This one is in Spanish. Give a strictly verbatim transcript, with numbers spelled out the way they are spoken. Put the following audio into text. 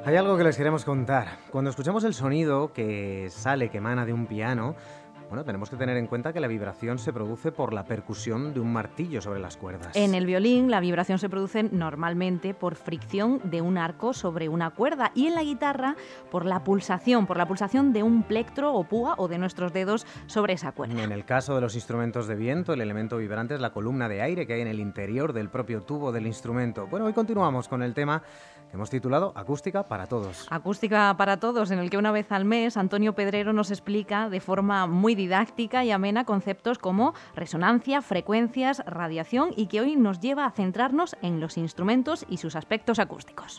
Hay algo que les queremos contar. Cuando escuchamos el sonido que sale, que emana de un piano, bueno, tenemos que tener en cuenta que la vibración se produce por la percusión de un martillo sobre las cuerdas. En el violín, la vibración se produce normalmente por fricción de un arco sobre una cuerda y en la guitarra por la pulsación, por la pulsación de un plectro o púa o de nuestros dedos sobre esa cuerda. En el caso de los instrumentos de viento, el elemento vibrante es la columna de aire que hay en el interior del propio tubo del instrumento. Bueno, hoy continuamos con el tema que hemos titulado Acústica para Todos. Acústica para Todos, en el que una vez al mes Antonio Pedrero nos explica de forma muy didáctica y amena conceptos como resonancia, frecuencias, radiación y que hoy nos lleva a centrarnos en los instrumentos y sus aspectos acústicos.